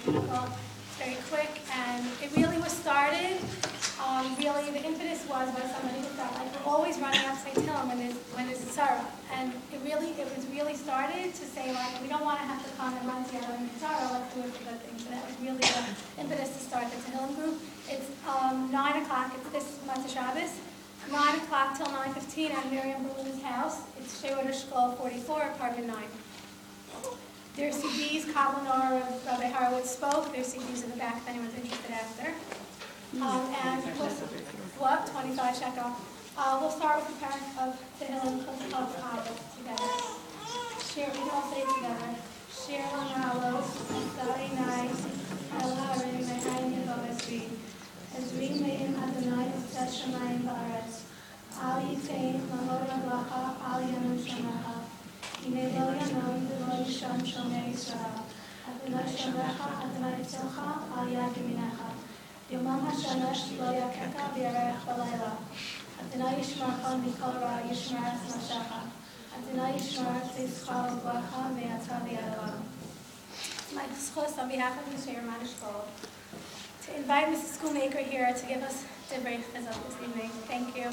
Well, it's very quick, and it really was started. Really, the impetus was by somebody who felt like we're always running up St. Hilm when there's a tzara, and it was really started to say like we don't want to have to come and run together in tzara. Let's do it for good things. So that was really the impetus to start the Tehillim group. It's 9 o'clock. It's this Motzei Shabbos. 9 o'clock till 9:15 at Miriam Berlin's house. It's Shewoder Shkol 44, apartment 9. There's CDs, Kabbalah of Rabbi Horowitz spoke. There's CDs in the back if anyone's interested after. And what? 25 shekel. We'll start with the parents of Tehillim of together. Share, we can all say it together. Share Lanalos, Sari Nai, Elharim, Mehaim Yavavasri, Ezri Meim Adonai, Seshamayim Baaretz, Al Yitain, Mahod Aglacha, Al Yanum Shamacha, Ine Lo Yanom, V'lo Yishon Shomei Yisrael, Adonai Shomecha, Adonai Tzilcha, Al Yad Yaminecha. Yomam HaShamesh lo yakeka v'yarech b'layla. Adonai yishmarcha mikol ra yishmar es nafshecha. Adonai yishmar tzivcha v'bracha me'ata v'yadava. It's my zchus on behalf of Mr. Yerman Shkol to invite Mrs. Schoolmaker here to give us divrei chizuk this evening. Thank you.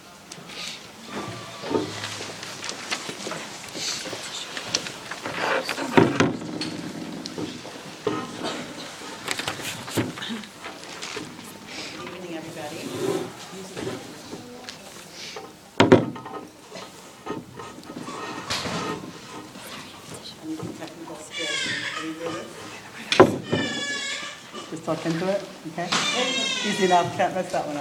Just talk into it, okay? Easy enough, can't mess that one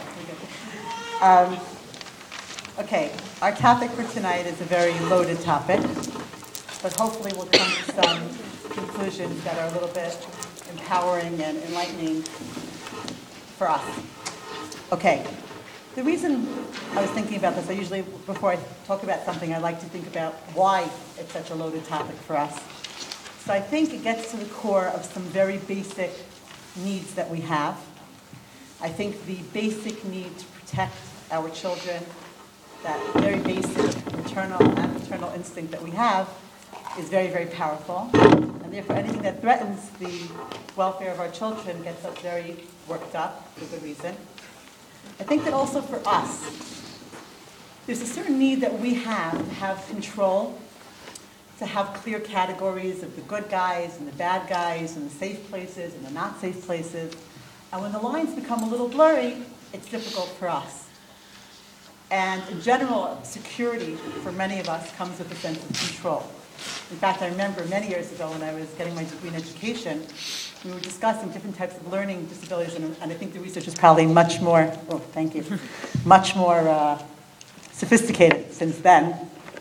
up. Okay, our topic for tonight is a very loaded topic, but hopefully we'll come to some conclusions that are a little bit empowering and enlightening for us. Okay, the reason I was thinking about this, I usually, before I talk about something, I like to think about why it's such a loaded topic for us. So I think it gets to the core of some very basic needs that we have. I think the basic need to protect our children, that very basic maternal and paternal instinct that we have, is very, very powerful. And therefore anything that threatens the welfare of our children gets us very worked up for good reason. I think that also for us, there's a certain need that we have to have control, to have clear categories of the good guys and the bad guys and the safe places and the not safe places. And when the lines become a little blurry, it's difficult for us. And in general, security for many of us comes with a sense of control. In fact, I remember many years ago when I was getting my degree in education, we were discussing different types of learning disabilities, and I think the research is probably much more, much more sophisticated since then,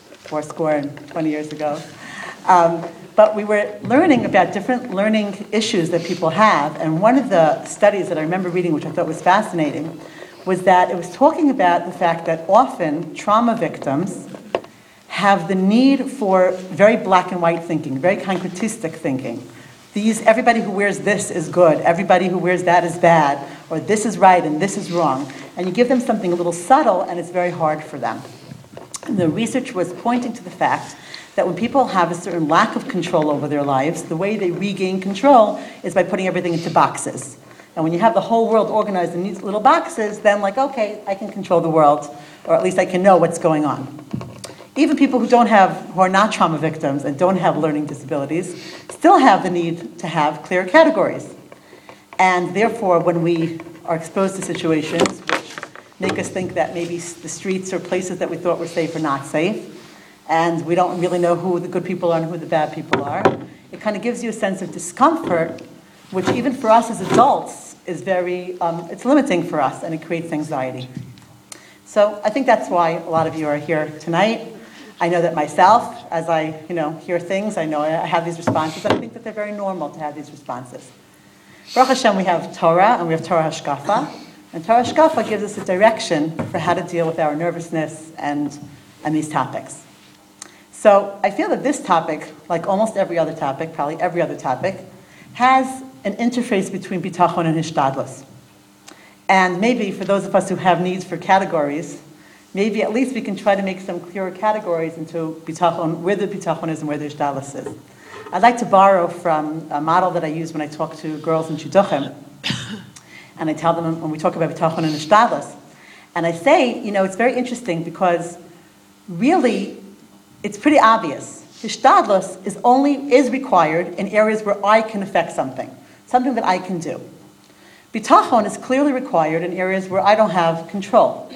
20 years ago. But we were learning about different learning issues that people have, and one of the studies that I remember reading, which I thought was fascinating, was that it was talking about the fact that often trauma victims have the need for very black and white thinking, very concretistic thinking. Everybody who wears this is good, everybody who wears that is bad, or this is right and this is wrong. And you give them something a little subtle and it's very hard for them. And the research was pointing to the fact that when people have a certain lack of control over their lives, the way they regain control is by putting everything into boxes. And when you have the whole world organized in these little boxes, then okay, I can control the world, or at least I can know what's going on. Even people who are not trauma victims and don't have learning disabilities still have the need to have clear categories. And therefore, when we are exposed to situations which make us think that maybe the streets or places that we thought were safe are not safe, and we don't really know who the good people are and who the bad people are, it kind of gives you a sense of discomfort, which even for us as adults is it's limiting for us, and it creates anxiety. So I think that's why a lot of you are here tonight. I know that myself, as I hear things, I know I have these responses, and I think that they're very normal to have these responses. Baruch Hashem, we have Torah, and we have Torah Hashkafa, and Torah Hashkafa gives us a direction for how to deal with our nervousness and these topics. So I feel that this topic, like almost every other topic, probably every other topic, has an interface between bitachon and hishtadlus. And maybe for those of us who have needs for categories, maybe at least we can try to make some clearer categories into bitachon, where the bitachon is and where the hishtadlus is. I'd like to borrow from a model that I use when I talk to girls in shidduchim, and I tell them when we talk about bitachon and hishtadlus, and I say, it's very interesting because really, it's pretty obvious. Hishtadlus is required in areas where I can affect something that I can do. Bitachon is clearly required in areas where I don't have control.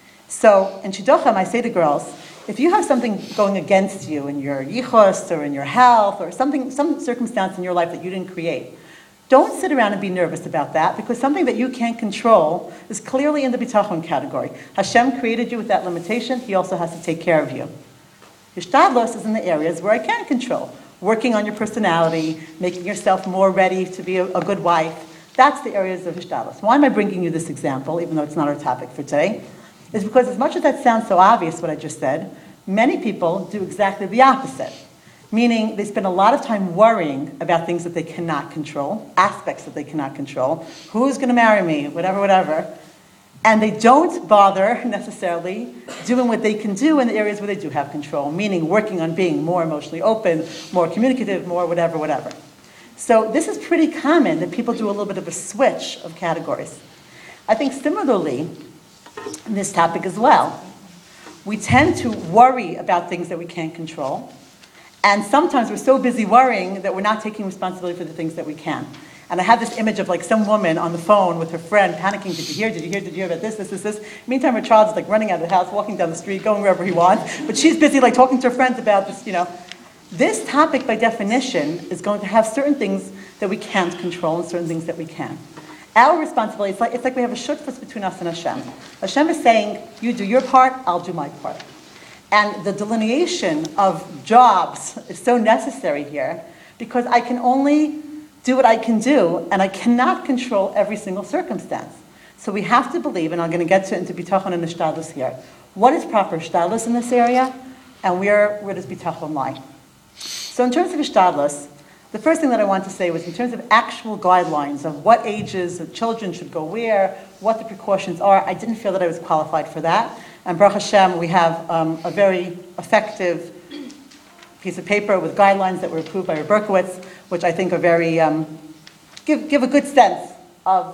So in shidduchim, I say to girls, if you have something going against you in your yichus or in your health or some circumstance in your life that you didn't create, don't sit around and be nervous about that, because something that you can't control is clearly in the bitachon category. Hashem created you with that limitation. He also has to take care of you. Hishtadlus is in the areas where I can control. Working on your personality, making yourself more ready to be a good wife. That's the areas of hishtadlus. Why am I bringing you this example, even though it's not our topic for today? Is because as much as that sounds so obvious, what I just said, many people do exactly the opposite. Meaning they spend a lot of time worrying about things that they cannot control, aspects that they cannot control, who's going to marry me, whatever. And they don't bother necessarily doing what they can do in the areas where they do have control, meaning working on being more emotionally open, more communicative, more whatever. So this is pretty common that people do a little bit of a switch of categories. I think similarly, in this topic as well, we tend to worry about things that we can't control. And sometimes we're so busy worrying that we're not taking responsibility for the things that we can. And I have this image of like some woman on the phone with her friend panicking, did you hear about this? Meantime, her child is like running out of the house, walking down the street, going wherever he wants. But she's busy like talking to her friends about this, This topic by definition is going to have certain things that we can't control and certain things that we can. Our responsibility, it's like we have a shutfus between us and Hashem. Hashem is saying, you do your part, I'll do my part. And the delineation of jobs is so necessary here because I can only do what I can do and I cannot control every single circumstance. So we have to believe, and I'm going to get into bitachon and hishtadlus here, what is proper hishtadlus in this area and where does bitachon lie? So in terms of hishtadlus, the first thing that I want to say was in terms of actual guidelines of what ages of children should go where, what the precautions are, I didn't feel that I was qualified for that. And Baruch Hashem, we have a very effective piece of paper with guidelines that were approved by Rabbi Berkowitz, which I think are very, give a good sense of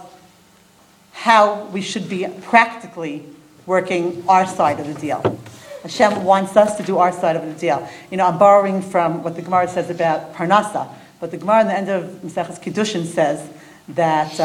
how we should be practically working our side of the deal. Hashem wants us to do our side of the deal. I'm borrowing from what the Gemara says about Parnasa, but the Gemara in the end of Maseches Kiddushin says that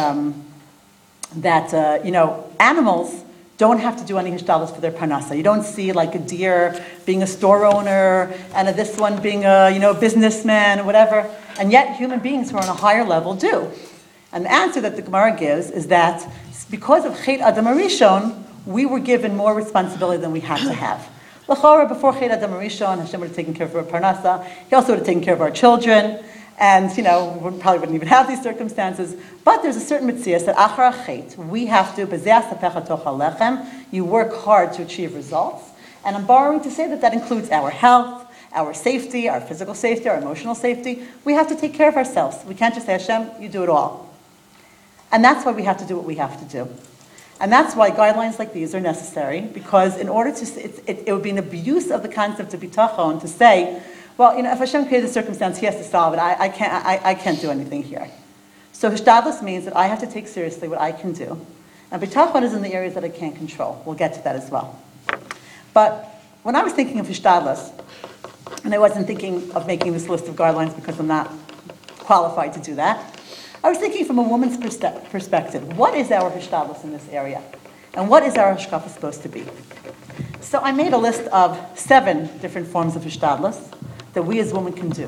animals don't have to do any hishtadlus for their parnasa. You don't see like a deer being a store owner and this one being a businessman or whatever, and yet human beings who are on a higher level do. And the answer that the Gemara gives is that because of Chet Adam Arishon, we were given more responsibility than we had to have. L'chora, before Chet Adam Arishon, Hashem would have taken care of our parnasa. He also would have taken care of our children. And, we probably wouldn't even have these circumstances. But there's a certain mitzvah that achar chet, we have to, you work hard to achieve results. And I'm borrowing to say that includes our health, our safety, our physical safety, our emotional safety. We have to take care of ourselves. We can't just say, Hashem, you do it all. And that's why we have to do what we have to do. And that's why guidelines like these are necessary, because in order to, it would be an abuse of the concept of bitachon to say, well, if Hashem created the circumstance, He has to solve it. I can't do anything here. So hishtadlus means that I have to take seriously what I can do. And bitachon is in the areas that I can't control. We'll get to that as well. But when I was thinking of hishtadlus, and I wasn't thinking of making this list of guidelines because I'm not qualified to do that, I was thinking from a woman's perspective. What is our hishtadlus in this area? And what is our hashkafa supposed to be? So I made a list of 7 different forms of hishtadlus that we as women can do.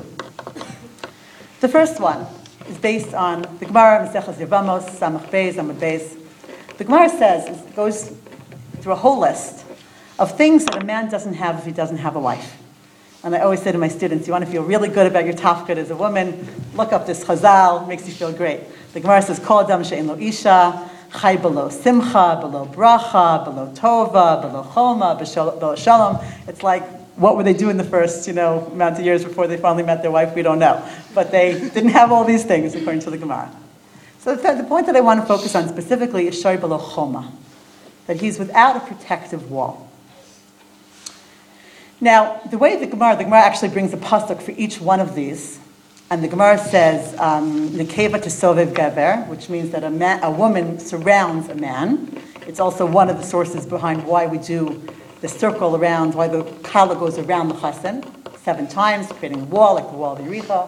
The first one is based on the Gemara, Maseches Yevamos, Samach Beis, Amud Beis. The Gemara says, it goes through a whole list of things that a man doesn't have if he doesn't have a wife. And I always say to my students, you want to feel really good about your tafkid as a woman, look up this chazal, makes you feel great. The Gemara says, Kol adam she'en lo isha, chai below simcha, below bracha, below tova, below choma, below shalom. It's like, what were they doing the first, amount of years before they finally met their wife? We don't know. But they didn't have all these things, according to the Gemara. So the point that I want to focus on specifically is shai below choma, that he's without a protective wall. Now, the way the Gemara actually brings a pasuk for each one of these, and the Gemara says, "Nekeva tesovev gever," which means that a woman surrounds a man. It's also one of the sources behind why we do the circle around, why the kala goes around the chassan 7 times, creating a wall, like the wall of Yericho.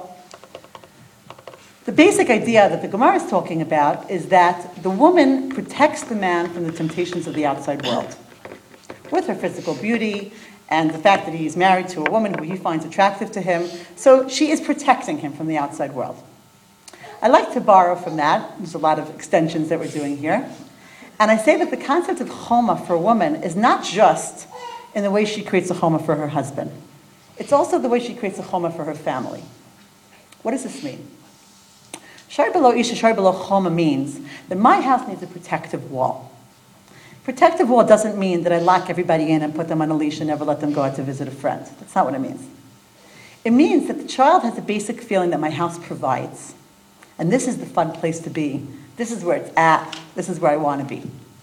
The basic idea that the Gemara is talking about is that the woman protects the man from the temptations of the outside world with her physical beauty and the fact that he is married to a woman who he finds attractive to him. So she is protecting him from the outside world. I like to borrow from that. There's a lot of extensions that we're doing here. And I say that the concept of choma for a woman is not just in the way she creates a choma for her husband. It's also the way she creates a choma for her family. What does this mean? Shar below isha, shar below choma means that my house needs a protective wall. Protective wall doesn't mean that I lock everybody in and put them on a leash and never let them go out to visit a friend. That's not what it means. It means that the child has a basic feeling that my house provides. And this is the fun place to be. This is where it's at. This is where I want to be.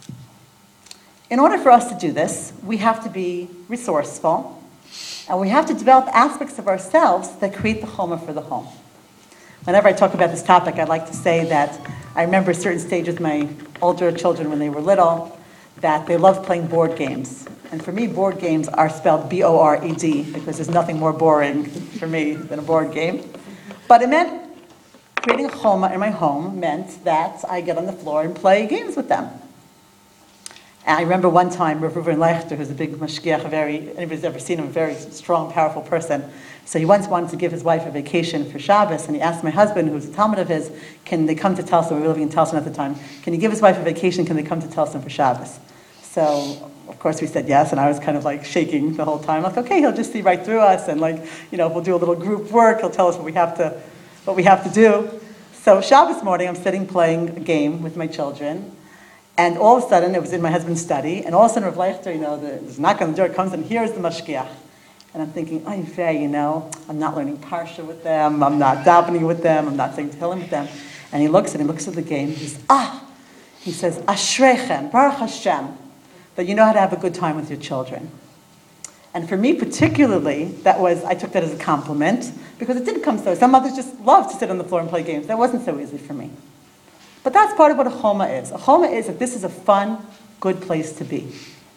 In order for us to do this, we have to be resourceful, and we have to develop aspects of ourselves that create the choma for the home. Whenever I talk about this topic, I like to say that I remember a certain stage with my older children when they were little, that they loved playing board games. And for me, board games are spelled B-O-R-E-D, because there's nothing more boring for me than a board game. But it meant creating a choma in my home meant that I get on the floor and play games with them. And I remember one time, Rav Reuven Leichter, who's a big mashgiach, anybody's ever seen him, a very strong, powerful person. So he once wanted to give his wife a vacation for Shabbos, and he asked my husband, who's a Talmud of his, can they come to Telson? We were living in Telson at the time. Can he give his wife a vacation? Can they come to Telson for Shabbos? So, of course, we said yes, and I was kind of like shaking the whole time. Like, okay, he'll just see right through us, and we'll do a little group work. He'll tell us what we have to do. So Shabbos morning, I'm sitting playing a game with my children, and all of a sudden, it was in my husband's study, and all of a sudden, Rav Leichter, there's a knock on the door, comes, and here's the mashgiach. And I'm thinking, I'm not learning Parsha with them, I'm not davening with them, I'm not saying Tehillim with them. And he looks at the game, he says, Ashrechem, Baruch Hashem, that you know how to have a good time with your children. And for me particularly, I took that as a compliment, because it didn't come so. Some mothers just love to sit on the floor and play games. That wasn't so easy for me. But that's part of what a choma is. A choma is that this is a fun, good place to be.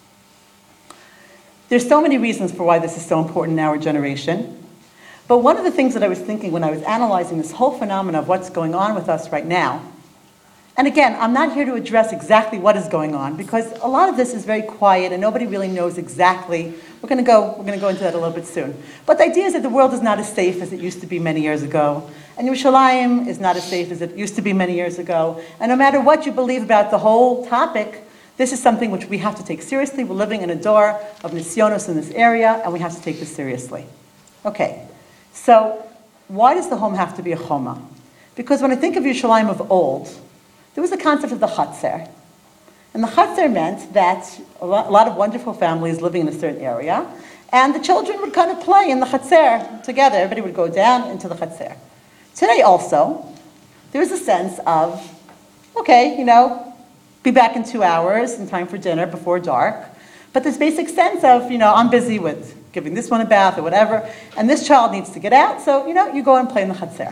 There's so many reasons for why this is so important in our generation. But one of the things that I was thinking when I was analyzing this whole phenomenon of what's going on with us right now, and again, I'm not here to address exactly what is going on, because a lot of this is very quiet and nobody really knows exactly. We're going to go into that a little bit soon. But the idea is that the world is not as safe as it used to be many years ago. And Yerushalayim is not as safe as it used to be many years ago. And no matter what you believe about the whole topic, this is something which we have to take seriously. We're living in a door of nisyonos in this area, and we have to take this seriously. Okay, so why does the home have to be a choma? Because when I think of Yerushalayim of old, there was the concept of the Chatzer. And the Chatzer meant that a lot of wonderful families living in a certain area, and the children would kind of play in the Chatzer together. Everybody would go down into the Chatzer. Today also, there is a sense of, be back in 2 hours in time for dinner before dark. But this basic sense of, I'm busy with giving this one a bath or whatever, and this child needs to get out, so, you go and play in the Chatzer.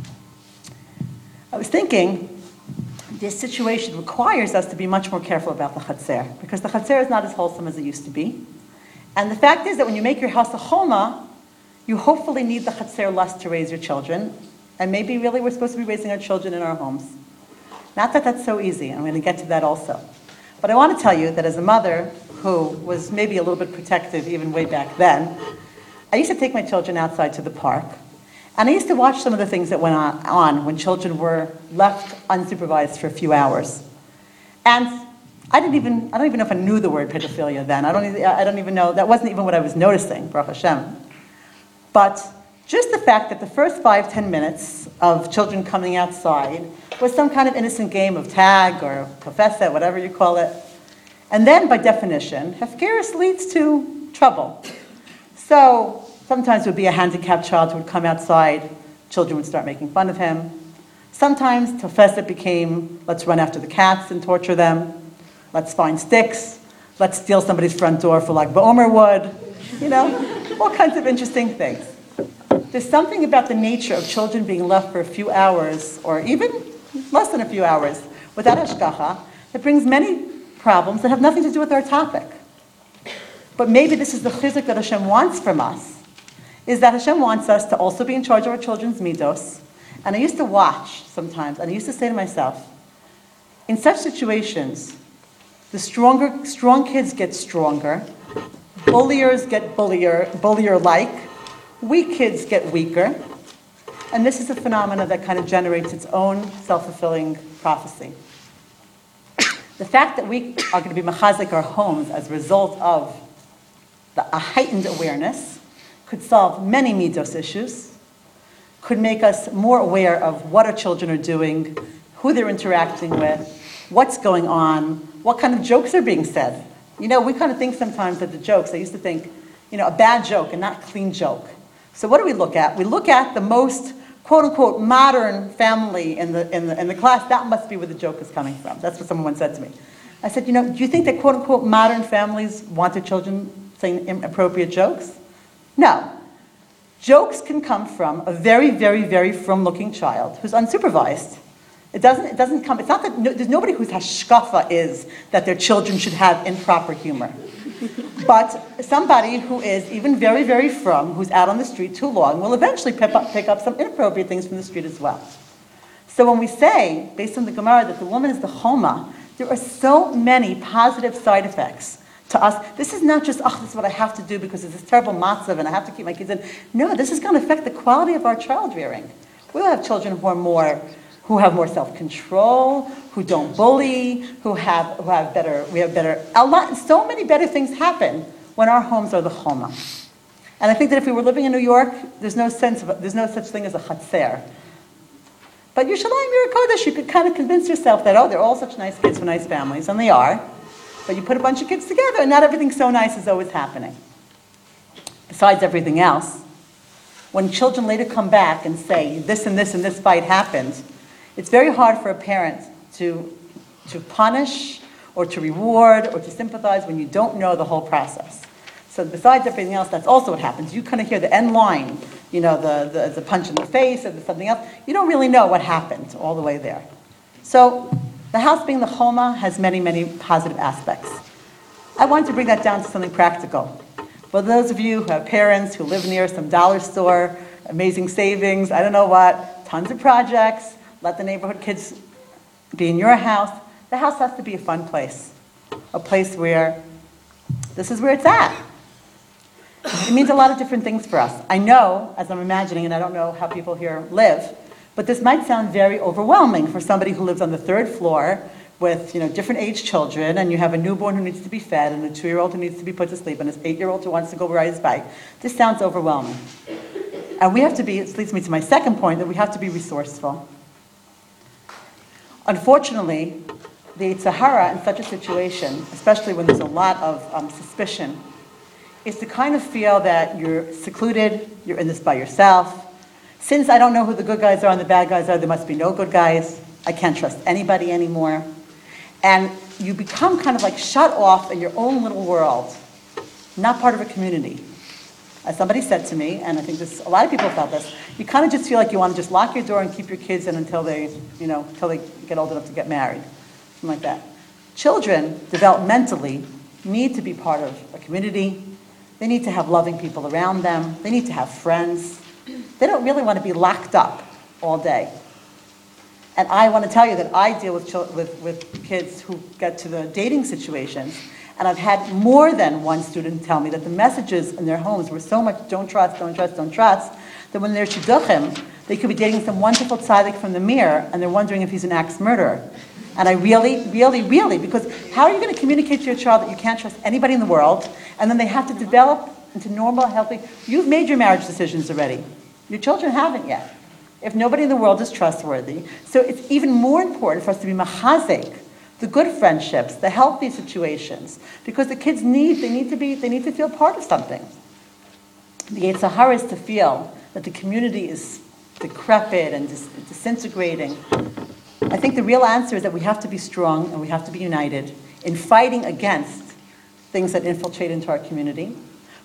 I was thinking, this situation requires us to be much more careful about the Chatzer, because the Chatzer is not as wholesome as it used to be. And the fact is that when you make your house a choma, you hopefully need the Chatzer less to raise your children, and maybe really we're supposed to be raising our children in our homes. Not that that's so easy, I'm going to get to that also. But I want to tell you that as a mother who was maybe a little bit protective even way back then, I used to take my children outside to the park, and I used to watch some of the things that went on when children were left unsupervised for a few hours. And I don't even know if I knew the word pedophilia then. I don't even know, that wasn't even what I was noticing, Baruch Hashem. But just the fact that the first 5-10 minutes of children coming outside was some kind of innocent game of tag or professor, whatever you call it. And then, by definition, hefkerus leads to trouble. So sometimes it would be a handicapped child who would come outside, children would start making fun of him. Sometimes tefesset became, let's run after the cats and torture them. Let's find sticks. Let's steal somebody's front door for like Ba'omer wood. All kinds of interesting things. There's something about the nature of children being left for a few hours, or even less than a few hours, without hashgacha, that brings many problems that have nothing to do with our topic. But maybe this is the chizuk that Hashem wants from us, is that Hashem wants us to also be in charge of our children's midos. And I used to watch sometimes, and I used to say to myself, in such situations, the strong kids get stronger, bulliers get bullier-like, weak kids get weaker, and this is a phenomenon that kind of generates its own self-fulfilling prophecy. The fact that we are going to be mechazik our homes as a result of a heightened awareness could solve many midos issues, could make us more aware of what our children are doing, who they're interacting with, what's going on, what kind of jokes are being said. We kind of think sometimes that the jokes, I used to think, a bad joke and not a clean joke. So what do we look at? We look at the most quote-unquote modern family in the class. That must be where the joke is coming from. That's what someone said to me. I said, do you think that quote-unquote modern families want their children saying inappropriate jokes? No. Jokes can come from a very, very, very frum-looking child who's unsupervised. It's not that, there's nobody whose hashkafa is that their children should have improper humor. But somebody who is even very, very frum, who's out on the street too long, will eventually pick up some inappropriate things from the street as well. So when we say, based on the Gemara, that the woman is the choma, there are so many positive side effects to us. This is not just, this is what I have to do because it's this terrible matzav and I have to keep my kids in. No, this is going to affect the quality of our child rearing. We'll have children who have more self-control, who don't bully, we have better, so many better things happen when our homes are the choma. And I think that if we were living in New York, there's no such thing as a chatzer. But Yerushalayim, you're a Kodesh, you could kind of convince yourself that, they're all such nice kids from nice families, and they are. But you put a bunch of kids together, and not everything so nice is always happening. Besides everything else, when children later come back and say, this and this and this fight happened, it's very hard for a parent to punish or to reward or to sympathize when you don't know the whole process. So besides everything else, that's also what happens. You kind of hear the end line, the punch in the face or something else. You don't really know what happened all the way there. So the house being the choma has many, many positive aspects. I wanted to bring that down to something practical. For those of you who have parents who live near some dollar store, amazing savings, I don't know what, tons of projects, let the neighborhood kids be in your house. The house has to be a fun place. A place where this is where it's at. It means a lot of different things for us. I know, as I'm imagining, and I don't know how people here live, but this might sound very overwhelming for somebody who lives on the third floor with different age children, and you have a newborn who needs to be fed, and a 2-year-old who needs to be put to sleep, and an 8-year-old who wants to go ride his bike. This sounds overwhelming. And we have to be, it leads me to my second point, that we have to be resourceful. Unfortunately, the Sahara in such a situation, especially when there's a lot of suspicion, is to kind of feel that you're secluded, you're in this by yourself. Since I don't know who the good guys are and the bad guys are, there must be no good guys. I can't trust anybody anymore. And you become kind of like shut off in your own little world, not part of a community. As somebody said to me, and I think a lot of people felt this, you kind of just feel like you want to just lock your door and keep your kids in until they get old enough to get married, something like that. Children, developmentally, need to be part of a community. They need to have loving people around them. They need to have friends. They don't really want to be locked up all day. And I want to tell you that I deal with kids who get to the dating situations, and I've had more than one student tell me that the messages in their homes were so much don't trust, don't trust, don't trust, that when they're shidduchim, they could be dating some wonderful tzaddik from the mirror, and they're wondering if he's an axe murderer. And I really, because how are you going to communicate to your child that you can't trust anybody in the world, and then they have to develop into normal, healthy, you've made your marriage decisions already. Your children haven't yet. If nobody in the world is trustworthy. So it's even more important for us to be machazik, the good friendships, the healthy situations, because the kids need to feel part of something. The Yetzer Hara is to feel that the community is decrepit and disintegrating. I think the real answer is that we have to be strong and we have to be united in fighting against things that infiltrate into our community.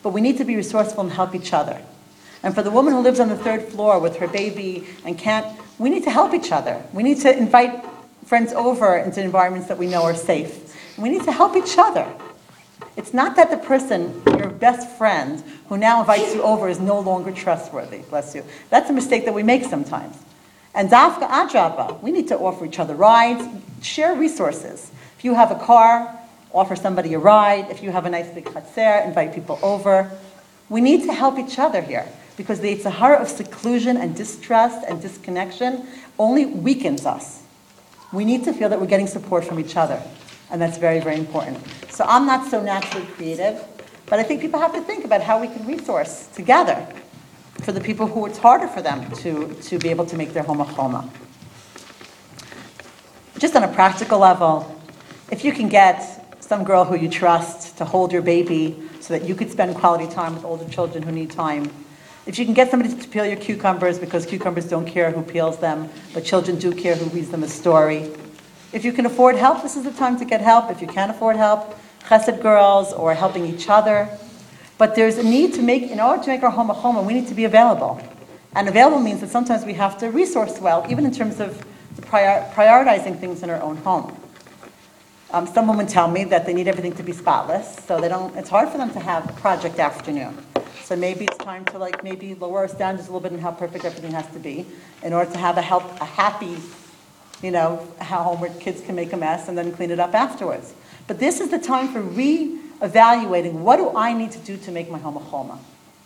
but we need to be resourceful and help each other. And for the woman who lives on the third floor with her baby and we need to help each other. We need to invite friends over into environments that we know are safe. And we need to help each other. It's not that the person, your best friend, who now invites you over is no longer trustworthy, bless you. That's a mistake that we make sometimes. And dafka adraba, we need to offer each other rides, share resources. If you have a car, offer somebody a ride. If you have a nice big chatzer, invite people over. We need to help each other here, because the Yitzhahara of seclusion and distrust and disconnection only weakens us. We need to feel that we're getting support from each other. And that's very, very important. So I'm not so naturally creative, but I think people have to think about how we can resource together for the people who it's harder for them to be able to make their home a choma. Just on a practical level, if you can get some girl who you trust to hold your baby so that you could spend quality time with older children who need time, if you can get somebody to peel your cucumbers, because cucumbers don't care who peels them, but children do care who reads them a story. If you can afford help, this is the time to get help. If you can't afford help, chesed girls or helping each other. But there's a need to in order to make our home a home, we need to be available. And available means that sometimes we have to resource well, even in terms of prioritizing things in our own home. Some women tell me that they need everything to be spotless, so it's hard for them to have a project afternoon. So maybe it's time to maybe lower our standards a little bit in how perfect everything has to be in order to have a happy, home where kids can make a mess and then clean it up afterwards. But this is the time for re-evaluating, what do I need to do to make my home a choma?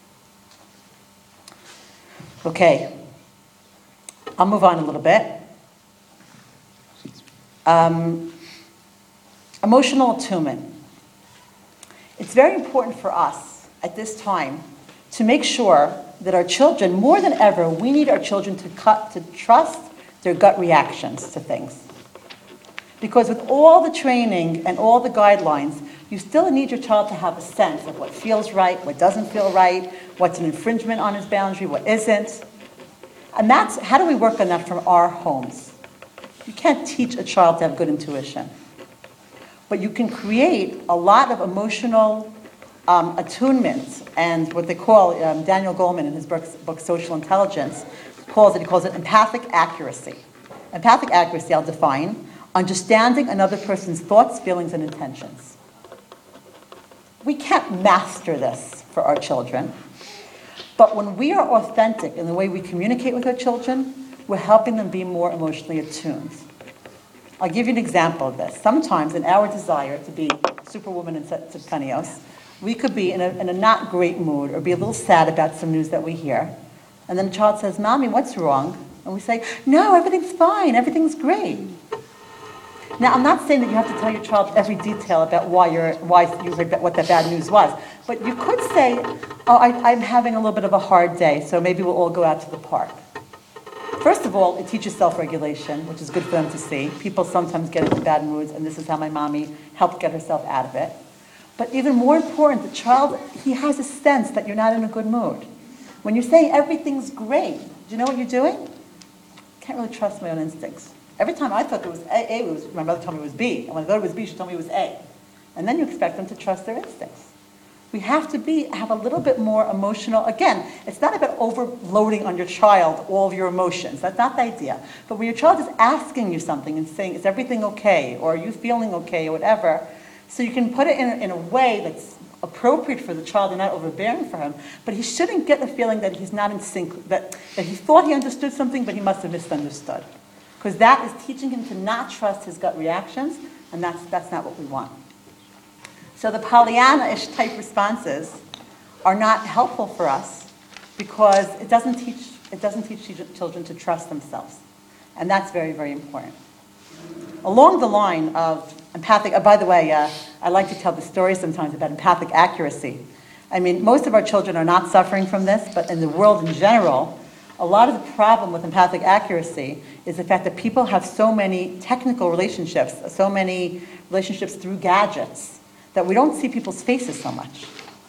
Okay, I'll move on a little bit. Emotional attunement. It's very important for us at this time to make sure that our children, more than ever, we need our children to trust their gut reactions to things. Because with all the training and all the guidelines, you still need your child to have a sense of what feels right, what doesn't feel right, what's an infringement on his boundary, what isn't. And how do we work on that from our homes? You can't teach a child to have good intuition. But you can create a lot of emotional attunement, and what they call, Daniel Goleman in his book Social Intelligence, he calls it empathic accuracy. Empathic accuracy, I'll define, understanding another person's thoughts, feelings, and intentions. We can't master this for our children, but when we are authentic in the way we communicate with our children, we're helping them be more emotionally attuned. I'll give you an example of this. Sometimes in our desire to be superwoman and tzidkanios, we could be in a not great mood or be a little sad about some news that we hear. And then the child says, "Mommy, what's wrong?" And we say, "No, everything's fine, everything's great." Now, I'm not saying that you have to tell your child every detail about why you heard what that bad news was. But you could say, "Oh, I'm having a little bit of a hard day, so maybe we'll all go out to the park." First of all, it teaches self-regulation, which is good for them to see. People sometimes get into bad moods, and this is how my mommy helped get herself out of it. But even more important, the child, he has a sense that you're not in a good mood. When you're saying everything's great, do you know what you're doing? I can't really trust my own instincts. Every time I thought there was A, my mother told me it was B. And when I thought it was B, she told me it was A. And then you expect them to trust their instincts. We have to have a little bit more emotional. Again, it's not about overloading on your child all of your emotions. That's not the idea. But when your child is asking you something and saying, "Is everything okay?" or "Are you feeling okay?" or whatever, so you can put it in a way that's appropriate for the child and not overbearing for him. But he shouldn't get the feeling that he's not in sync, that he thought he understood something, but he must have misunderstood. Because that is teaching him to not trust his gut reactions, and that's not what we want. So the Pollyanna-ish type responses are not helpful for us because it doesn't teach children to trust themselves. And that's very, very important. Along the line of empathic, by the way, I like to tell the story sometimes about empathic accuracy. I mean, most of our children are not suffering from this, but in the world in general, a lot of the problem with empathic accuracy is the fact that people have so many technical relationships, so many relationships through gadgets, that we don't see people's faces so much.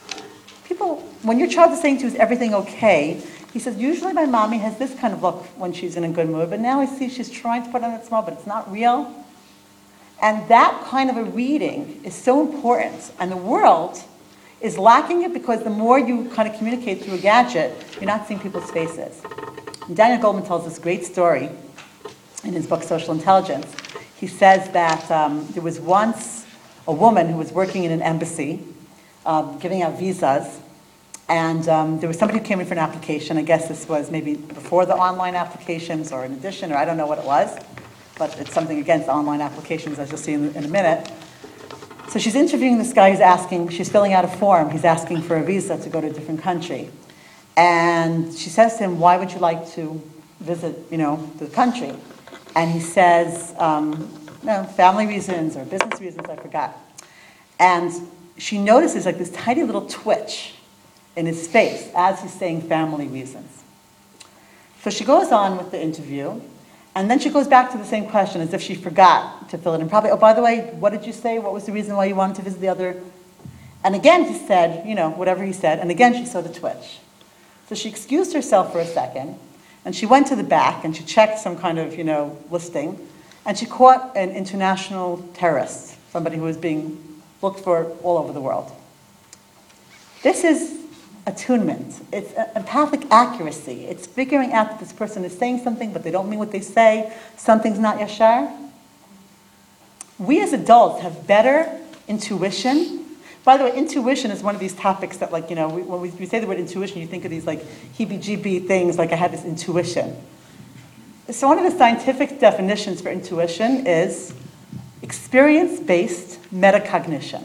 When your child is saying to you, "Is everything okay?" he says, "Usually my mommy has this kind of look when she's in a good mood, but now I see she's trying to put on a smile, but it's not real." And that kind of a reading is so important. And the world is lacking it because the more you kind of communicate through a gadget, you're not seeing people's faces. And Daniel Goleman tells this great story in his book, Social Intelligence. He says that there was once a woman who was working in an embassy, giving out visas, and there was somebody who came in for an application. I guess this was maybe before the online applications or in addition, or I don't know what it was, but it's something against online applications, as you'll see in a minute. So she's interviewing this guy who's asking, she's filling out a form, he's asking for a visa to go to a different country. And she says to him, why would you like to visit, the country? And he says, no, family reasons or business reasons, I forgot. And she notices like this tiny little twitch in his face as he's saying family reasons. So she goes on with the interview, and then she goes back to the same question as if she forgot to fill it in. Probably, oh, by the way, what did you say? What was the reason why you wanted to visit the other? And again he said, whatever he said, and again she saw the twitch. So she excused herself for a second, and she went to the back, and she checked some kind of, listing, and she caught an international terrorist, somebody who was being looked for all over the world. This is attunement. It's empathic accuracy. It's figuring out that this person is saying something, but they don't mean what they say. Something's not yashar. We as adults have better intuition. By the way, intuition is one of these topics that, when we say the word intuition, you think of these, heebie-jeebie things, like I have this intuition. So one of the scientific definitions for intuition is experience-based metacognition.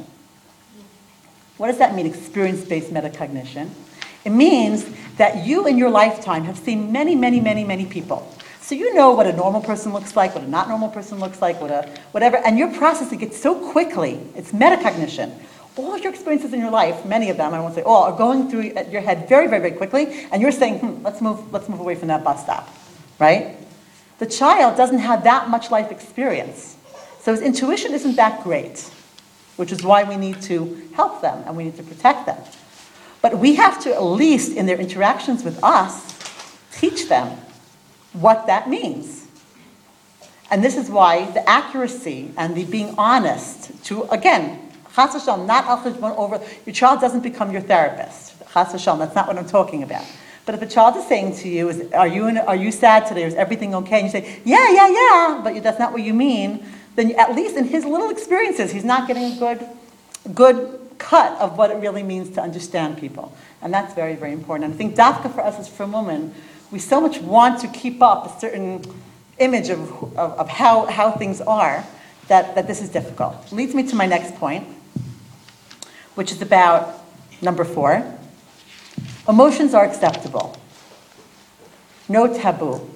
What does that mean, experience-based metacognition? It means that you in your lifetime have seen many, many, many, many people. So you know what a normal person looks like, what a not normal person looks like, whatever, and you're processing it so quickly. It's metacognition. All your experiences in your life, many of them, I won't say all, are going through your head very, very, very quickly, and you're saying, let's move away from that bus stop, right? The child doesn't have that much life experience. So his intuition isn't that great, which is why we need to help them and we need to protect them. But we have to, at least in their interactions with us, teach them what that means. And this is why the accuracy and the being honest to, again, chas v'shalom, not al cheshbon over, your child doesn't become your therapist. Chas v'shalom, that's not what I'm talking about. But if a child is saying to you, are you sad today? Is everything okay? And you say, yeah, but that's not what you mean, then at least in his little experiences, he's not getting a good cut of what it really means to understand people. And that's very, very important. And I think dafka for us as frum women, we so much want to keep up a certain image of how things are that this is difficult. It leads me to my next point, which is about number 4. Emotions are acceptable. No taboo.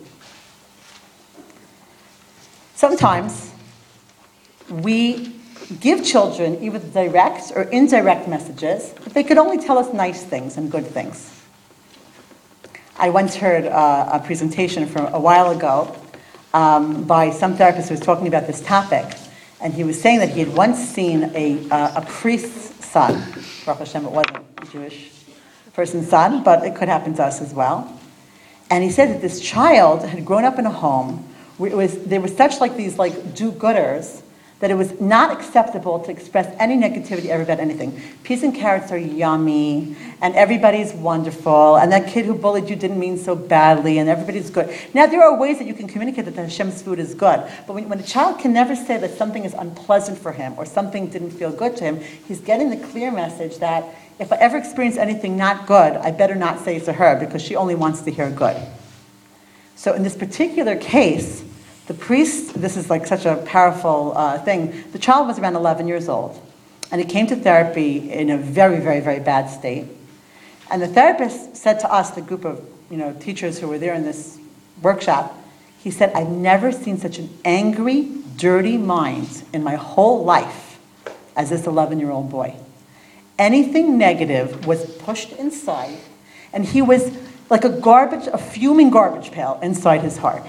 Sometimes we give children either direct or indirect messages, but they could only tell us nice things and good things. I once heard a presentation from a while ago by some therapist who was talking about this topic, and he was saying that he had once seen a priest's son. Baruch Hashem, it wasn't a Jewish person's son, but it could happen to us as well. And he said that this child had grown up in a home where there were such these do-gooders that it was not acceptable to express any negativity ever about anything. Peas and carrots are yummy, and everybody's wonderful, and that kid who bullied you didn't mean so badly, and everybody's good. Now, there are ways that you can communicate that Hashem's food is good, but when a child can never say that something is unpleasant for him or something didn't feel good to him, he's getting the clear message that if I ever experience anything not good, I better not say it to her because she only wants to hear good. So in this particular case, the priest, this is such a powerful thing, the child was around 11 years old, and he came to therapy in a very, very, very bad state. And the therapist said to us, the group of teachers who were there in this workshop, he said, I've never seen such an angry, dirty mind in my whole life as this 11-year-old boy. Anything negative was pushed inside, and he was like a fuming garbage pail inside his heart.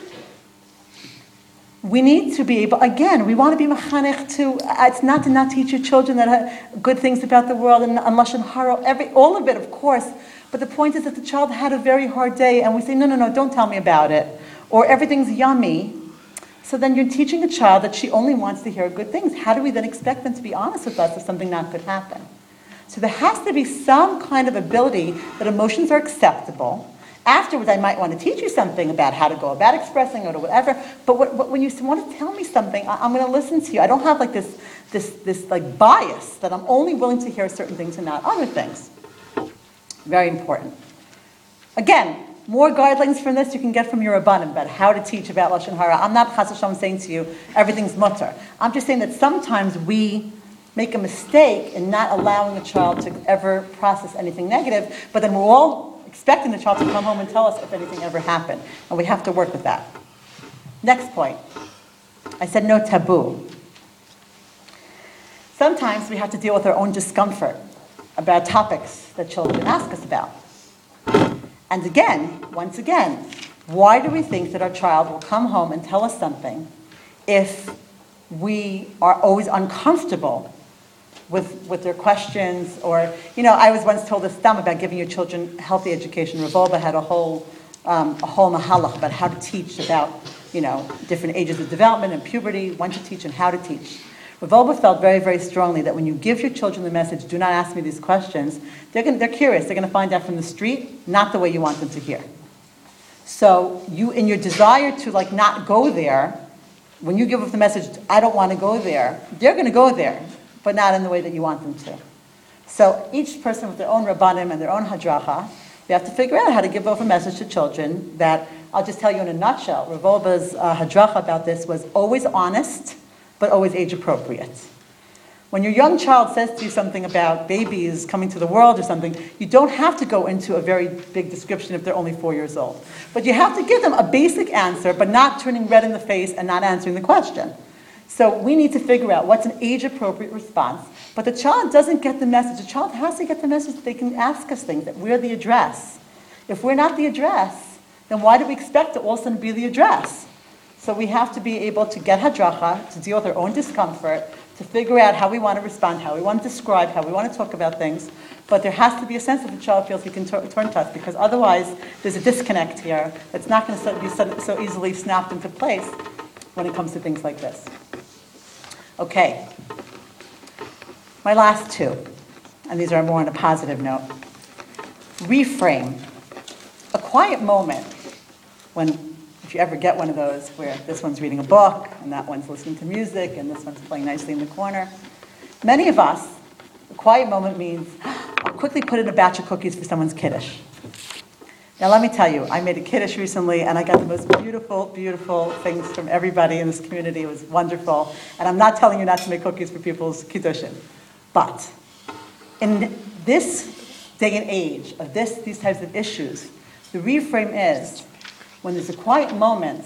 We need to be able, again, we want to be mechanech to, it's not to not teach your children that good things about the world and lashon hara, all of it, of course. But the point is that the child had a very hard day, and we say, no, don't tell me about it. Or everything's yummy. So then you're teaching a child that she only wants to hear good things. How do we then expect them to be honest with us if something not good happened? So there has to be some kind of ability that emotions are acceptable. Afterwards, I might want to teach you something about how to go about expressing it or whatever. But when you want to tell me something, I'm going to listen to you. I don't have like this like bias that I'm only willing to hear certain things and not other things. Very important. Again, more guidelines from this you can get from your Rabbanim about how to teach about Lashon Hara. I'm not Chas Hashem saying to you everything's mutter. I'm just saying that sometimes we make a mistake in not allowing a child to ever process anything negative, but then we're all expecting the child to come home and tell us if anything ever happened. And we have to work with that. Next point. I said no taboo. Sometimes we have to deal with our own discomfort about topics that children ask us about. And again, once again, why do we think that our child will come home and tell us something if we are always uncomfortable with their questions? Or, I was once told a stam about giving your children healthy education. Revolba had a whole mahalach about how to teach about, different ages of development and puberty, when to teach and how to teach. Revolba felt very, very strongly that when you give your children the message, do not ask me these questions, they're curious. They're going to find out from the street, not the way you want them to hear. So you, in your desire to not go there, when you give them the message, I don't want to go there, they're going to go there, but not in the way that you want them to. So each person with their own Rabbanim and their own Hadracha, we have to figure out how to give over a message to children that, I'll just tell you in a nutshell, Revolba's Hadracha about this was always honest, but always age appropriate. When your young child says to you something about babies coming to the world or something, you don't have to go into a very big description if they're only 4 years old. But you have to give them a basic answer, but not turning red in the face and not answering the question. So we need to figure out what's an age-appropriate response. But the child doesn't get the message. The child has to get the message that they can ask us things, that we're the address. If we're not the address, then why do we expect to all of a sudden be the address? So we have to be able to get hadracha, to deal with our own discomfort, to figure out how we want to respond, how we want to describe, how we want to talk about things. But there has to be a sense that the child feels he can turn to us, because otherwise there's a disconnect here that's not going to be so easily snapped into place when it comes to things like this. Okay. My last two, and these are more on a positive note. Reframe. A quiet moment when, if you ever get one of those where this one's reading a book, and that one's listening to music, and this one's playing nicely in the corner. Many of us, a quiet moment means, I'll quickly put in a batch of cookies for someone's kiddush. Now let me tell you, I made a kiddush recently, and I got the most beautiful, beautiful things from everybody in this community. It was wonderful. And I'm not telling you not to make cookies for people's kiddushin. But in this day and age of these types of issues, the reframe is, when there's a quiet moment,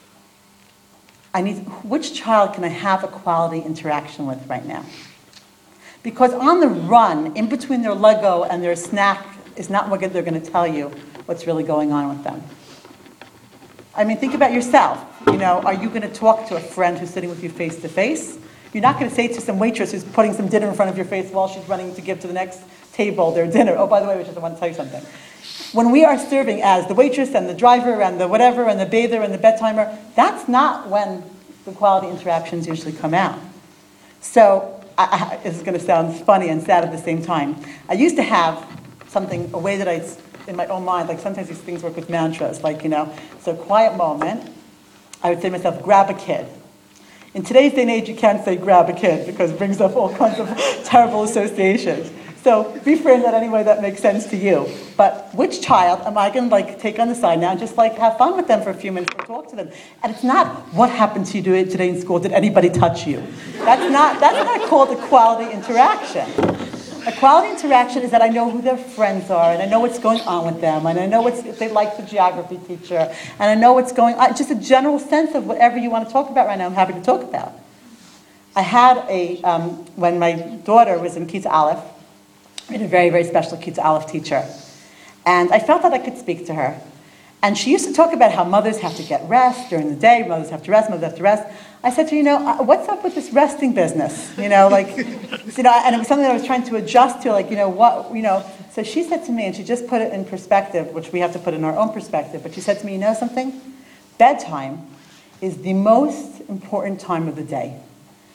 which child can I have a quality interaction with right now? Because on the run, in between their Lego and their snack, is not what they're going to tell you what's really going on with them. I mean, think about yourself. Are you going to talk to a friend who's sitting with you face to face? You're not going to say to some waitress who's putting some dinner in front of your face while she's running to give to the next table their dinner. Oh, by the way, waitress, I want to tell you something. When we are serving as the waitress and the driver and the whatever and the bather and the bedtimer, that's not when the quality interactions usually come out. So, this is going to sound funny and sad at the same time. I used to have a way that in my own mind, sometimes these things work with mantras, so quiet moment, I would say to myself, grab a kid. In today's day and age, you can't say grab a kid because it brings up all kinds of terrible associations. So reframe that any way that makes sense to you. But which child am I going to take on the side now and just have fun with them for a few minutes or talk to them? And it's not what happened to you today in school. Did anybody touch you? That's not called a quality interaction. A quality interaction is that I know who their friends are, and I know what's going on with them, and I know if they like the geography teacher, and I know what's going on, just a general sense of whatever you want to talk about right now, I'm happy to talk about. I had when my daughter was in Kita Aleph, I had a very, very special Kita Aleph teacher, and I felt that I could speak to her. And she used to talk about how mothers have to get rest during the day, mothers have to rest, mothers have to rest. I said to her, what's up with this resting business? And it was something that I was trying to adjust to, So she said to me, and she just put it in perspective, which we have to put in our own perspective, but she said to me, you know something? Bedtime is the most important time of the day.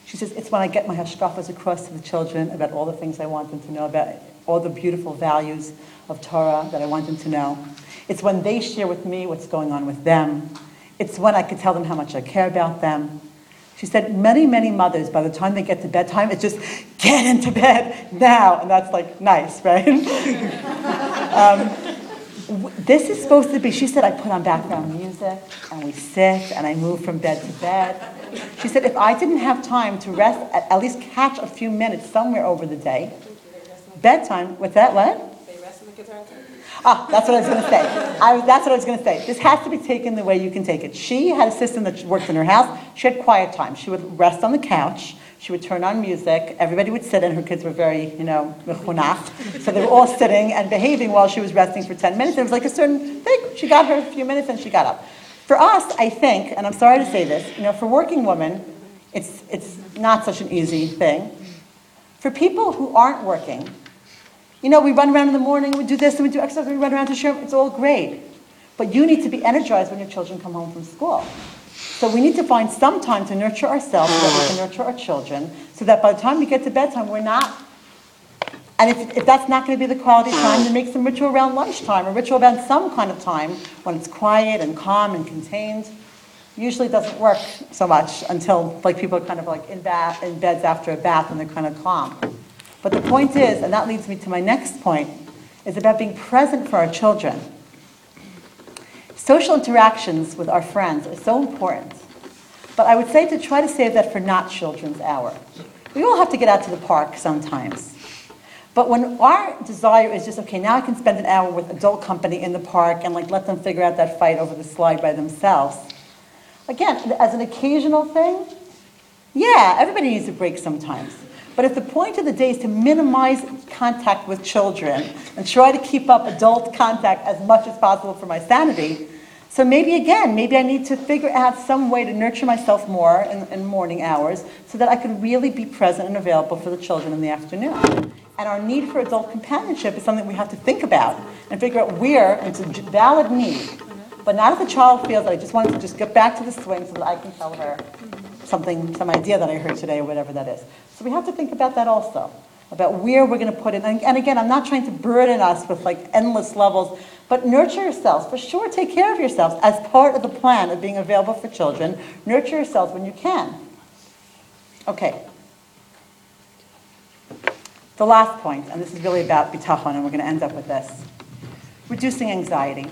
She says, it's when I get my hashkafas across to the children about all the things I want them to know about, all the beautiful values of Torah that I want them to know. It's when they share with me what's going on with them. It's when I can tell them how much I care about them. She said, many, many mothers, by the time they get to bedtime, it's just, get into bed now. And that's like, nice, right? This is supposed to be, she said, I put on background music, and we sit, and I move from bed to bed. She said, if I didn't have time to rest, at least catch a few minutes somewhere over the day, bedtime, what's that, what? That's what I was going to say. That's what I was going to say. This has to be taken the way you can take it. She had a system that worked in her house. She had quiet time. She would rest on the couch. She would turn on music. Everybody would sit, and her kids were very, mechunach. So they were all sitting and behaving while she was resting for 10 minutes. It was like a certain thing. She got her a few minutes, and she got up. For us, I think, and I'm sorry to say this, for working women, it's not such an easy thing. For people who aren't working, we run around in the morning, we do this, and we do exercise, and we run around to share. It's all great. But you need to be energized when your children come home from school. So we need to find some time to nurture ourselves so that we can nurture our children, so that by the time we get to bedtime, we're not... And if that's not going to be the quality time, then make some ritual around lunchtime, or ritual around some kind of time when it's quiet and calm and contained. Usually it doesn't work so much until people are kind of in beds after a bath and they're kind of calm. But the point is, and that leads me to my next point, is about being present for our children. Social interactions with our friends are so important. But I would say to try to save that for not children's hour. We all have to get out to the park sometimes. But when our desire is just, okay, now I can spend an hour with adult company in the park and let them figure out that fight over the slide by themselves. Again, as an occasional thing, yeah, everybody needs a break sometimes. But if the point of the day is to minimize contact with children and try to keep up adult contact as much as possible for my sanity, so maybe I need to figure out some way to nurture myself more in morning hours so that I can really be present and available for the children in the afternoon. And our need for adult companionship is something we have to think about and figure out where it's a valid need. But not if the child feels that I just wanted to just get back to the swing so that I can tell her some idea that I heard today or whatever that is. So we have to think about that also, about where we're going to put it. And again, I'm not trying to burden us with endless levels, but nurture yourselves. For sure, take care of yourselves as part of the plan of being available for children. Nurture yourselves when you can. Okay. The last point, and this is really about bitachon, and we're going to end up with this. Reducing anxiety.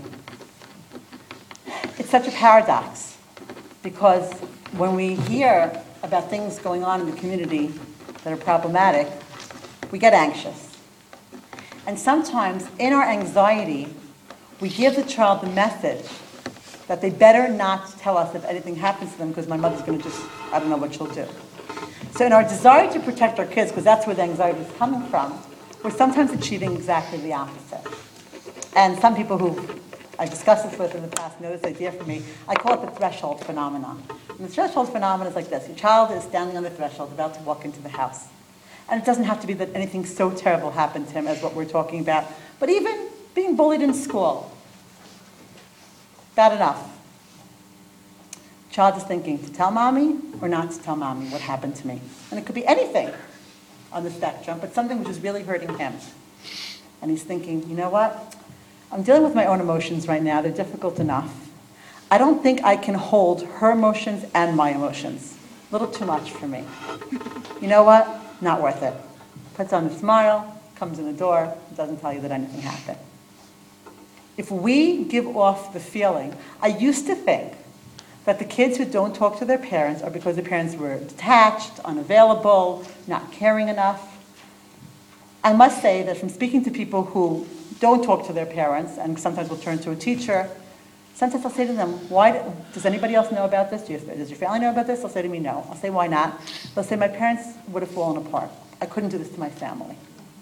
It's such a paradox, because when we hear about things going on in the community that are problematic, we get anxious. And sometimes in our anxiety, we give the child the message that they better not tell us if anything happens to them because my mother's going to I don't know what she'll do. So in our desire to protect our kids, because that's where the anxiety is coming from, we're sometimes achieving exactly the opposite. And some people who I've discussed this with in the past know this idea for me. I call it the threshold phenomenon. And the threshold phenomenon is like this. Your child is standing on the threshold, about to walk into the house. And it doesn't have to be that anything so terrible happened to him as what we're talking about, but even being bullied in school. Bad enough. Child is thinking, to tell mommy or not to tell mommy what happened to me. And it could be anything on the spectrum, but something which is really hurting him. And he's thinking, you know what? I'm dealing with my own emotions right now. They're difficult enough. I don't think I can hold her emotions and my emotions. A little too much for me. You know what? Not worth it. Puts on a smile, comes in the door, doesn't tell you that anything happened. If we give off the feeling, I used to think that the kids who don't talk to their parents are because their parents were detached, unavailable, not caring enough. I must say that from speaking to people who don't talk to their parents, and sometimes will turn to a teacher, sometimes I'll say to them, does anybody else know about this? Does your family know about this? They'll say to me, no. I'll say, why not? They'll say, my parents would have fallen apart. I couldn't do this to my family.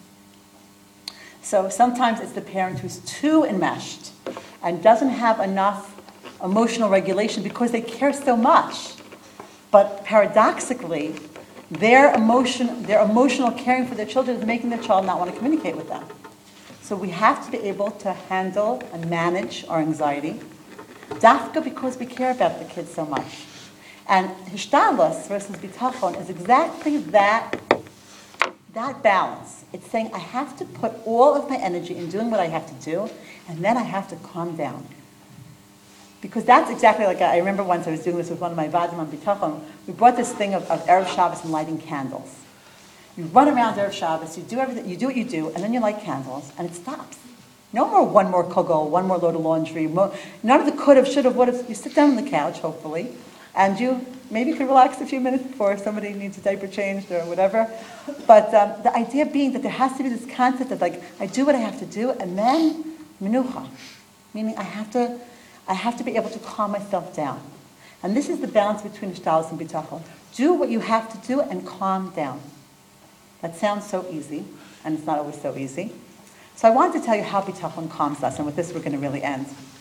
So sometimes it's the parent who's too enmeshed and doesn't have enough emotional regulation because they care so much. But paradoxically, their emotional caring for their children is making their child not want to communicate with them. So we have to be able to handle and manage our anxiety, dafka because we care about the kids so much. And hishtadlus versus bitachon is exactly that balance. It's saying I have to put all of my energy in doing what I have to do, and then I have to calm down. Because that's exactly like, I remember once I was doing this with one of my vadim on bitachon, we brought this thing of Erev Shabbos and lighting candles. You run around Erev Shabbos, you do everything, you do what you do, and then you light candles, and it stops. No more one more kugel, one more load of laundry, none of the could have, should have, would have. You sit down on the couch, hopefully, and you maybe can relax a few minutes before somebody needs a diaper changed or whatever. But the idea being that there has to be this concept of like, I do what I have to do, and then menucha, meaning I have to be able to calm myself down. And this is the balance between ishtalos and bitachon. Do what you have to do and calm down. That sounds so easy, and it's not always so easy. So I wanted to tell you how bitachon calms us, and with this we're going to really end.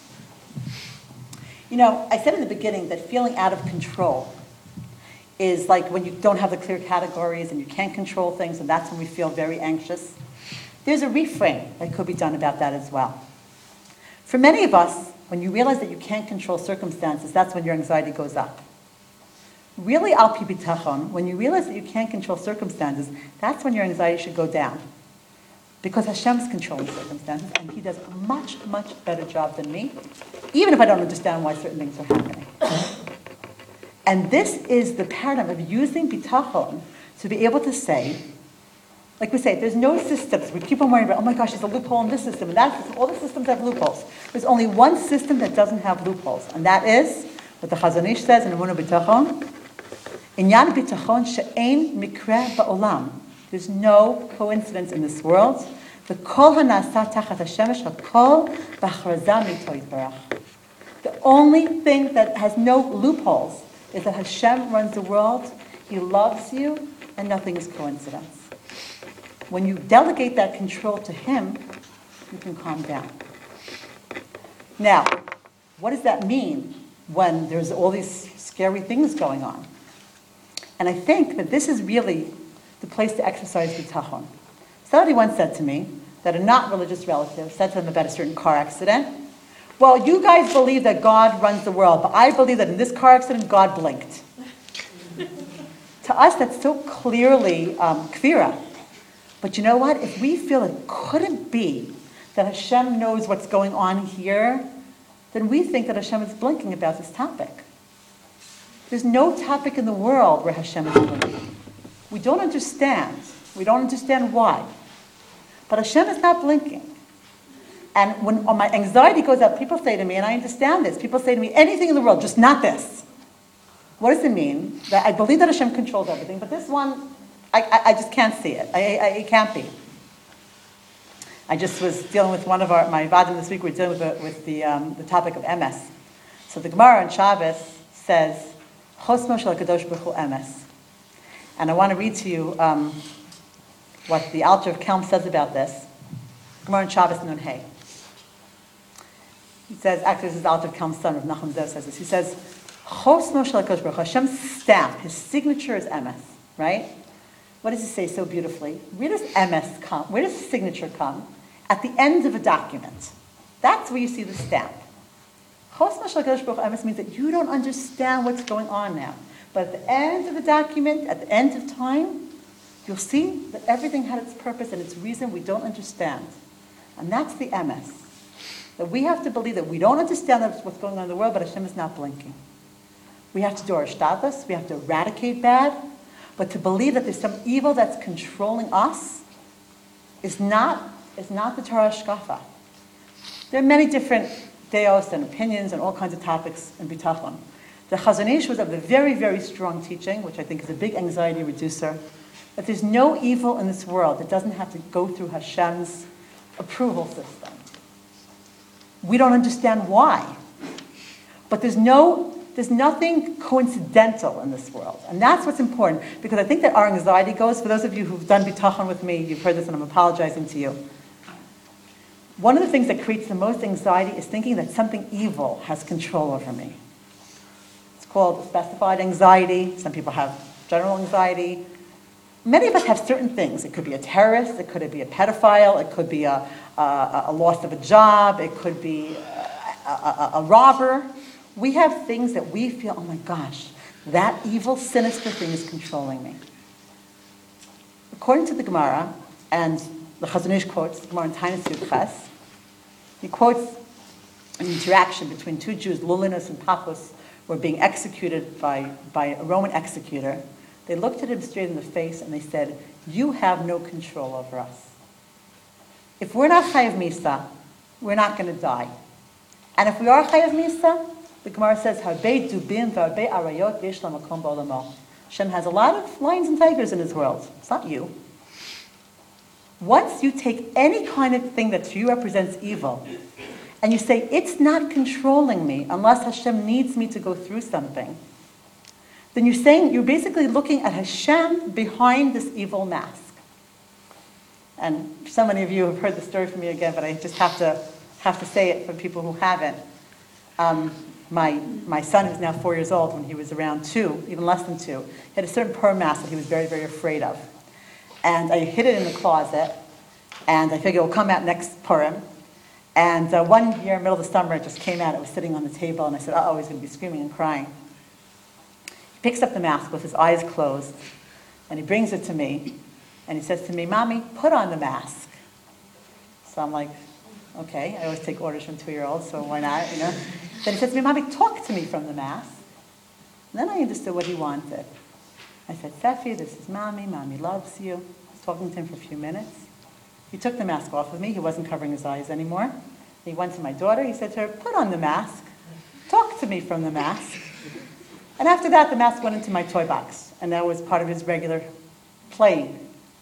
You know, I said in the beginning that feeling out of control is like when you don't have the clear categories and you can't control things, and that's when we feel very anxious. There's a reframe that could be done about that as well. For many of us, when you realize that you can't control circumstances, that's when your anxiety goes up. Really, al pi bitachon, when you realize that you can't control circumstances, that's when your anxiety should go down. Because Hashem's controlling circumstances, and He does a much, much better job than me, even if I don't understand why certain things are happening. And this is the paradigm of using bitachon to be able to say, like we say, there's no systems. We keep on worrying about, oh my gosh, there's a loophole in this system, and that system. All the systems have loopholes. There's only one system that doesn't have loopholes, and that is what the Chazon Ish says in Emunah Bitachon. Inyan bitachon she'ein mikra ba'olam. There's no coincidence in this world. The kol hanasa tachat hashemesh hakol b'achraza mito yitbarach. The only thing that has no loopholes is that Hashem runs the world. He loves you, and nothing is coincidence. When you delegate that control to Him, you can calm down. Now, what does that mean when there's all these scary things going on? And I think that this is really the place to exercise bitachon. Somebody once said to me that a not religious relative said to them about a certain car accident, well, you guys believe that God runs the world, but I believe that in this car accident, God blinked. To us, that's so clearly kfira. But you know what? If we feel it couldn't be that Hashem knows what's going on here, then we think that Hashem is blinking about this topic. There's no topic in the world where Hashem is blinking. We don't understand. We don't understand why. But Hashem is not blinking. And when my anxiety goes up, people say to me, and I understand this, people say to me, anything in the world, just not this. What does it mean? That I believe that Hashem controls everything, but this one, I just can't see it. It can't be. I just was dealing with one of my vadim this week. We're dealing with the topic of emes. So the Gemara on Shabbos says, Chosmo shel HaKadosh Baruch Hu emes. And I want to read to you what the Alter of Kelm says about this. Gemara on Shabbos Nun Hey. He says, actually this is Alter of Kelm's son, Rav Nachum Zev says this. He says, Chosmo shel HaKadosh Baruch Hu, Hashem's stamp, His signature is emes, right? What does He say so beautifully? Where does emes come? Where does the signature come? At the end of a document. That's where you see the stamp. Chosmo shel HaKadosh Baruch Hu emes means that you don't understand what's going on now. But at the end of the document, at the end of time, you'll see that everything had its purpose and its reason we don't understand. And that's the emes. That we have to believe that we don't understand what's going on in the world, but Hashem is not blinking. We have to do our shtadlus, we have to eradicate bad, but to believe that there's some evil that's controlling us is not the Torah Shkafa. There are many different deos and opinions and all kinds of topics in bitachon. The Chazon Ish was of a very, very strong teaching, which I think is a big anxiety reducer, that there's no evil in this world that doesn't have to go through Hashem's approval system. We don't understand why. But there's nothing coincidental in this world. And that's what's important, because I think that our anxiety goes, for those of you who've done bitachon with me, you've heard this and I'm apologizing to you. One of the things that creates the most anxiety is thinking that something evil has control over me. It's called specified anxiety. Some people have general anxiety. Many of us have certain things. It could be a terrorist, it could be a pedophile, it could be a loss of a job, it could be a robber. We have things that we feel, oh my gosh, that evil, sinister thing is controlling me. According to the Gemara, and the Chazon Ish quotes the Gemara in Taanis Yud Ches, he quotes an interaction between two Jews, Lulinus and Paphos, were being executed by a Roman executor. They looked at him straight in the face and they said, "You have no control over us. If we're not Chayav Misa, we're not going to die. And if we are Chayav Misa," the Gemara says, "Harbei dubim v'harbei arayot yesh lamakom ba'olamo." Hashem has a lot of lions and tigers in his world. It's not you. Once you take any kind of thing that to you represents evil, and you say, it's not controlling me unless Hashem needs me to go through something, then you're basically looking at Hashem behind this evil mask. And so many of you have heard the story from me again, but I just have to say it for people who haven't. My son, who's now 4 years old, when he was around 2, even less than 2, he had a certain Purim mask that he was very, very afraid of. And I hid it in the closet, and I figured it will come out next Purim. And one year, middle of the summer, it just came out. It was sitting on the table, and I said, uh-oh, he's going to be screaming and crying. He picks up the mask with his eyes closed, and he brings it to me, and he says to me, "Mommy, put on the mask." So I'm like, okay. I always take orders from 2-year-olds, so why not, you know? Then he says to me, "Mommy, talk to me from the mask." And then I understood what he wanted. I said, "Seffi, this is Mommy. Mommy loves you." I was talking to him for a few minutes. He took the mask off of me. He wasn't covering his eyes anymore. He went to my daughter. He said to her, "Put on the mask. Talk to me from the mask." And after that, the mask went into my toy box, and that was part of his regular playing.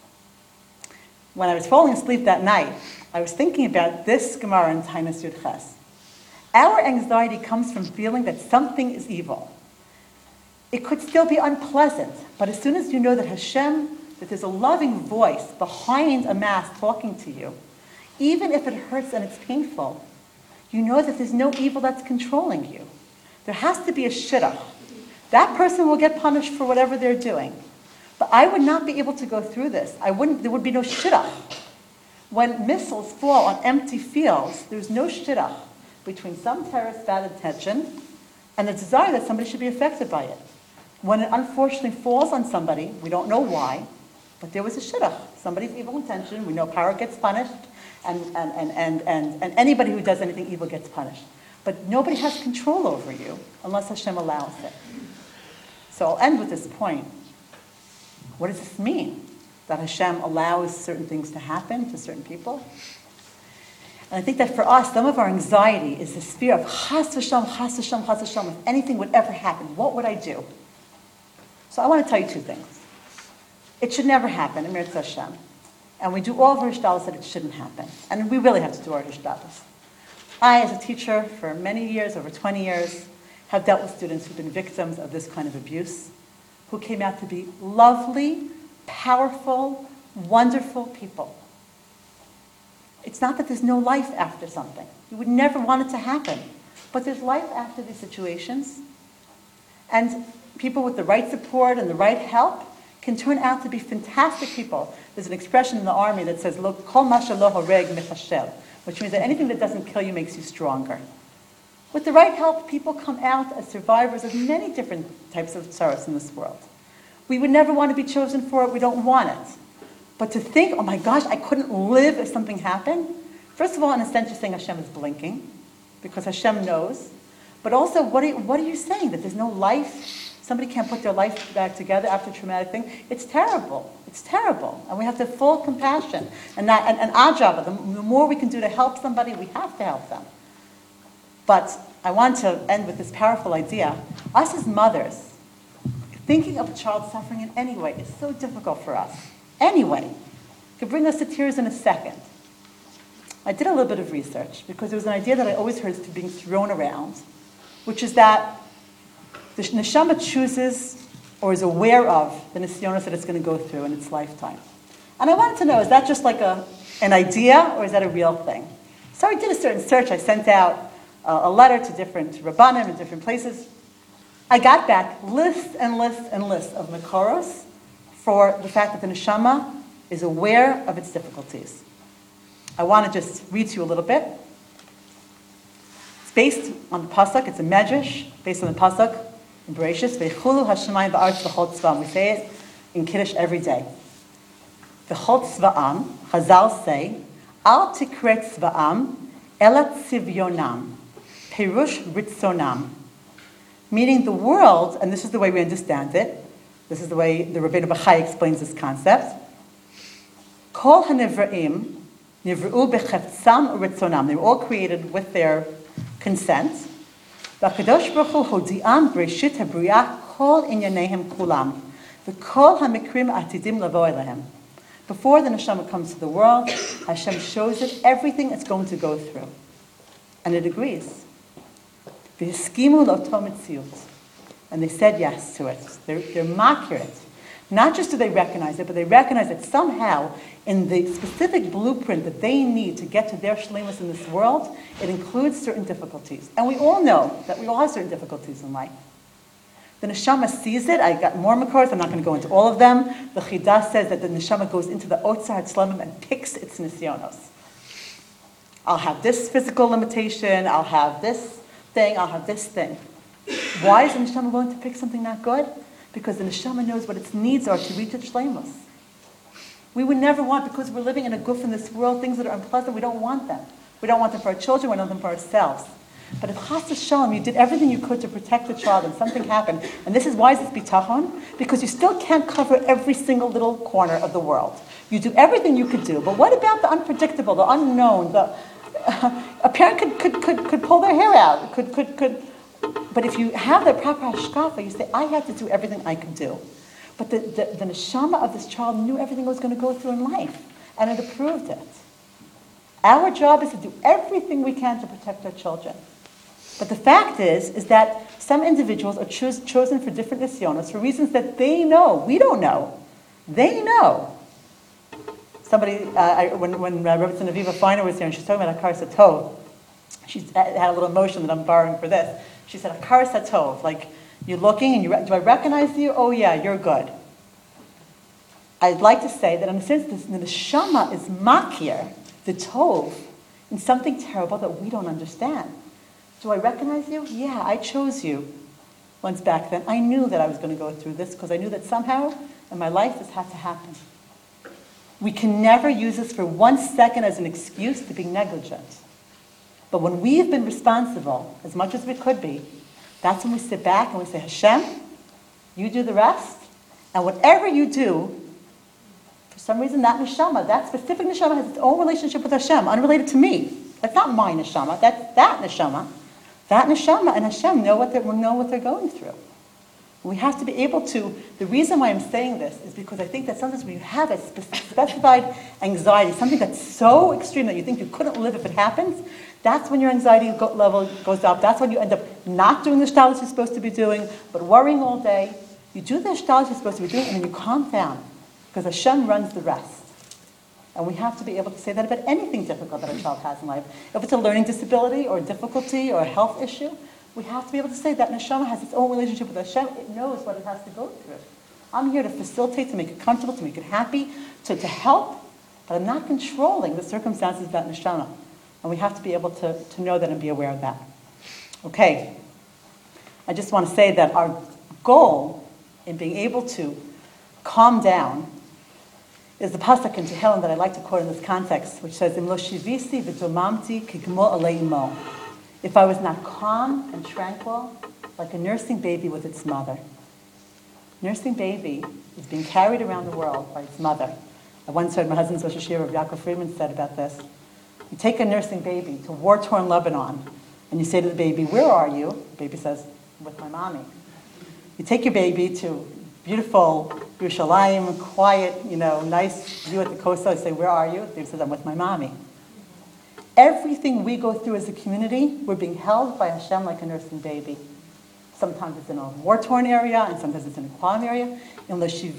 When I was falling asleep that night, I was thinking about this Gemara in Taanis Yud Ches. Our anxiety comes from feeling that something is evil. It could still be unpleasant, but as soon as you know that Hashem, that there's a loving voice behind a mask talking to you, even if it hurts and it's painful, you know that there's no evil that's controlling you. There has to be a shidduch. That person will get punished for whatever they're doing. But I would not be able to go through this. There would be no shidduch. When missiles fall on empty fields, there's no shidduch between some terrorist bad intention and the desire that somebody should be affected by it. When it unfortunately falls on somebody, we don't know why, but there was a shidduch. Somebody's evil intention, we know power gets punished, and anybody who does anything evil gets punished. But nobody has control over you unless Hashem allows it. So I'll end with this point. What does this mean? That Hashem allows certain things to happen to certain people? And I think that for us, some of our anxiety is this fear of chas v'shalom, chas v'shalom, chas v'shalom. If anything would ever happen, what would I do? So I want to tell you 2 things. It should never happen, Emir Hashem. And we do all of our ishtalos that it shouldn't happen. And we really have to do our ishtalos. I, as a teacher for many years, over 20 years, have dealt with students who've been victims of this kind of abuse, who came out to be lovely, powerful, wonderful people. It's not that there's no life after something. You would never want it to happen. But there's life after these situations. And people with the right support and the right help can turn out to be fantastic people. There's an expression in the army that says, "Lo kol ma shelo horeg mechashel," which means that anything that doesn't kill you makes you stronger. With the right help, people come out as survivors of many different types of sorrows in this world. We would never want to be chosen for it. We don't want it. But to think, oh my gosh, I couldn't live if something happened. First of all, in a sense, you're saying Hashem is blinking, because Hashem knows. But also, what are you saying? That there's no life? Somebody can't put their life back together after a traumatic thing? It's terrible. It's terrible. And we have to have full compassion. And our job, the more we can do to help somebody, we have to help them. But I want to end with this powerful idea. Us as mothers, thinking of a child suffering in any way is so difficult for us. Anyway, it could bring us to tears in a second. I did a little bit of research because it was an idea that I always heard being thrown around, which is that the neshama chooses or is aware of the nisyonos that it's going to go through in its lifetime. And I wanted to know, is that just like an idea or is that a real thing? So I did a certain search. I sent out a letter to different rabbanim in different places. I got back lists and lists and lists of makoros for the fact that the neshama is aware of its difficulties. I want to just read to you a little bit. It's based on the pasuk. It's a medrash based on the pasuk. in Bereshis, V'chulu hashemayim v'aretz v'chol tzva'am. We say it in Kiddush every day. V'chol tzva'am, Chazal say, Al tikre tzva'am, ela tzivyonam, perush ritzonam. Meaning the world, and this is the way we understand it, this is the way the Rabbeinu Bachai explains this concept. Kol hanivraim nivru becheftzam ritzonam. They were all created with their consent. V'akadosh Baruch Hu hodi'am b'reshit habriyah kol inyanehem kulam. V'kol hamikrim atidim lavo elehem. Before the neshama comes to the world, Hashem shows it everything it's going to go through. And it agrees. V'hiskimu l'oto metziut. And they said yes to it. They're makir it. Not just do they recognize it, but they recognize that somehow in the specific blueprint that they need to get to their shleimus in this world, it includes certain difficulties. And we all know that we all have certain difficulties in life. The neshama sees it. I got more makors. I'm not going to go into all of them. The Chidah says that the neshama goes into the Otzar HaTzlamim and picks its nisyonos. I'll have this physical limitation. I'll have this thing. I'll have this thing. Why is the neshama willing to pick something not good? Because the neshama knows what its needs are to reach its shleimus. We would never want, because we're living in a goof in this world, things that are unpleasant, we don't want them. We don't want them for our children, we don't want them for ourselves. But if chas v'shalom, you did everything you could to protect the child and something happened, and this is why is this bitachon? Because you still can't cover every single little corner of the world. You do everything you could do, but what about the unpredictable, the unknown? A parent could pull their hair out, but if you have the proper hashkafa, you say, I had to do everything I could do. But the neshama of this child knew everything it was going to go through in life, and it approved it. Our job is to do everything we can to protect our children. But the fact is that some individuals are chosen for different nisyonos for reasons that they know. We don't know. They know. Somebody, when Rebbetzin Aviva Feiner was here, and she's talking about Akar Satov, she had a little emotion that I'm borrowing for this. She said, Akar Satov, like, you're looking and do I recognize you? Oh yeah, you're good. I'd like to say that in a sense, the neshama is makir, the tov, in something terrible that we don't understand. Do I recognize you? Yeah, I chose you once back then. I knew that I was going to go through this because I knew that somehow in my life this had to happen. We can never use this for 1 second as an excuse to be negligent. But when we've been responsible, as much as we could be, that's when we sit back and we say, Hashem, you do the rest, and whatever you do, for some reason that neshama, that specific neshama has its own relationship with Hashem, unrelated to me. That's not my neshama, that's that neshama. That neshama and Hashem know what they're going through. We have to be able to, the reason why I'm saying this is because I think that sometimes when you have a specified anxiety, something that's so extreme that you think you couldn't live if it happens, that's when your anxiety level goes up. That's when you end up not doing the shtalos you're supposed to be doing, but worrying all day. You do the shtalos you're supposed to be doing, and then you calm down, because Hashem runs the rest. And we have to be able to say that about anything difficult that a child has in life. If it's a learning disability or a difficulty or a health issue, we have to be able to say that neshama has its own relationship with Hashem. It knows what it has to go through. I'm here to facilitate, to make it comfortable, to make it happy, to help, but I'm not controlling the circumstances of that neshama. And we have to be able to know that and be aware of that. Okay. I just want to say that our goal in being able to calm down is the pasuk in Tehillim that I like to quote in this context, which says, Im lo shivisi v'domamti kigmo alei imo. If I was not calm and tranquil, like a nursing baby with its mother. Nursing baby is being carried around the world by its mother. I once heard my husband's Rosh Hashanah, Yaakov Friedman, said about this. You take a nursing baby to war-torn Lebanon, and you say to the baby, where are you? The baby says, with my mommy. You take your baby to beautiful Yerushalayim, quiet, nice view at the coast. You say, where are you? The baby says, I'm with my mommy. Everything we go through as a community, we're being held by Hashem like a nursing baby. Sometimes it's in a war-torn area, and sometimes it's in a calm area. If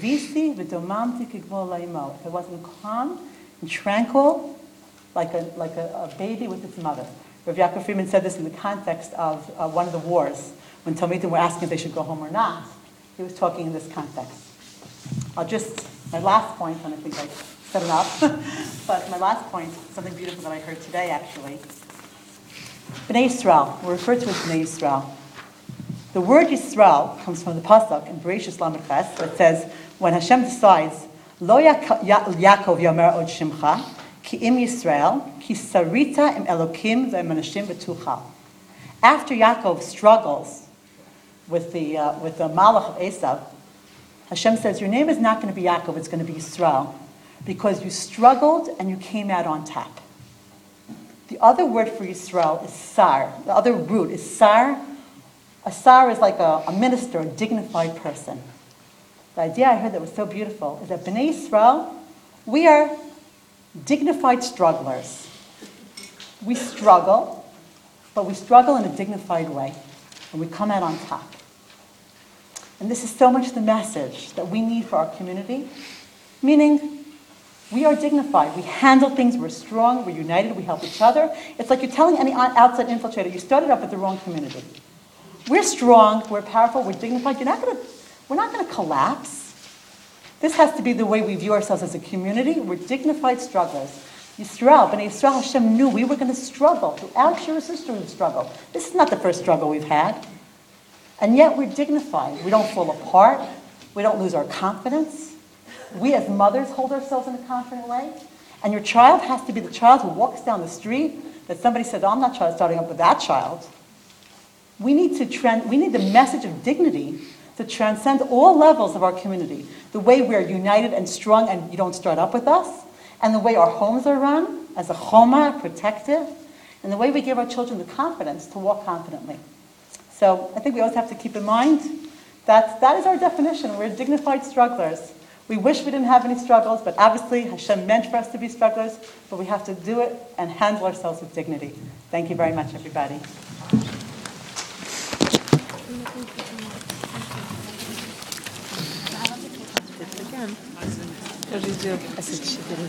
it wasn't calm and tranquil, like a baby with its mother. Rav Yaakov Friedman said this in the context of one of the wars, when Talmidim were asking if they should go home or not. He was talking in this context. My last point, and I think I said enough, but my last point, something beautiful that I heard today actually. Bnei Yisrael, we're referred to as Bnei Yisrael. The word Yisrael comes from the pasuk in Bereshis Lamed Ches that says, when Hashem decides, Lo Yaakov Yomer Od Shimcha, Ki Im Yisrael, Ki Sarita Im Elokim Ve'emanashim Betucha. After Yaakov struggles with the Malach of Esav, Hashem says, your name is not going to be Yaakov, it's going to be Yisrael, because you struggled and you came out on top. The other word for Yisrael is Sar. The other root is Sar. A Sar is like a minister, a dignified person. The idea I heard that was so beautiful is that B'nai Yisrael, we are dignified strugglers. We struggle, but we struggle in a dignified way, and we come out on top. And this is so much the message that we need for our community, meaning we are dignified. We handle things, we're strong, we're united, we help each other. It's like you're telling any outside infiltrator, you started up with the wrong community. We're strong, we're powerful, we're dignified. We're not going to collapse. This has to be the way we view ourselves as a community. We're dignified strugglers. Yisrael, B'nai Yisrael, Hashem knew we were going to struggle. Throughout Shira's history, we've struggled. This is not the first struggle we've had. And yet we're dignified. We don't fall apart. We don't lose our confidence. We as mothers hold ourselves in a confident way. And your child has to be the child who walks down the street that somebody said, oh, I'm not starting up with that child. We need the message of dignity to transcend all levels of our community. The way we're united and strong and you don't start up with us, and the way our homes are run as a choma, protective, and the way we give our children the confidence to walk confidently. So I think we always have to keep in mind that is our definition. We're dignified strugglers. We wish we didn't have any struggles, but obviously Hashem meant for us to be strugglers, but we have to do it and handle ourselves with dignity. Thank you very much, everybody. Again.